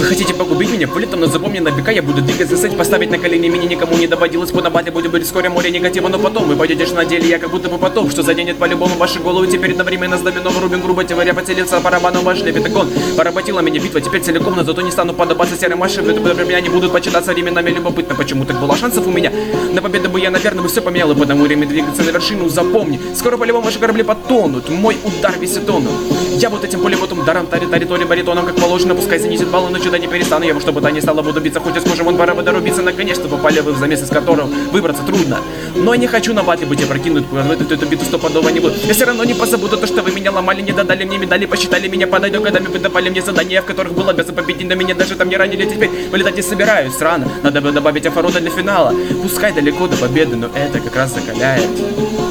хотите погубить меня? Вылетом, но запомни на века, я буду двигаться, сеть поставить на колени. Меня никому не доводилось, по набате будет быть вскоре море негатива. Но потом вы пойдете же на деле, я как будто бы потом, что заденет по-любому ваши головы. Теперь одновременно с домином рубим грубо, теория поцелился барабаном ваш лепетакон. Поработила меня битва, теперь целиком, но зато не стану подобаться серым машин. Меня не будут почитаться временами любопытно, почему так было шансов у меня. На победу бы я, наверное, бы все поменял, и потому время двигаться на вершину, запомни. Скоро по-любому ваши корабли потонут, мой удар весит он. Я вот этим пулеметом даром таритори баритоном, как положено, пускай занесет баллы, но чудо не перестану. Я во что бы то ни стало, буду биться, хоть и скажем, вон пора бы дорубиться. Наконец-то попали вы в замес, из которого выбраться трудно. Но я не хочу на батле быть опрокинут, эту биту стопудово не буду. Я все равно не позабуду то, что вы меня ломали, не додали мне медали, посчитали меня подойду, годами вы давали мне задания, в которых было обязан победить, но меня даже там не ранили. Теперь вылетать не собираюсь, рано, надо бы добавить оборота для финала. Пускай далеко до победы, но это как раз закаляет.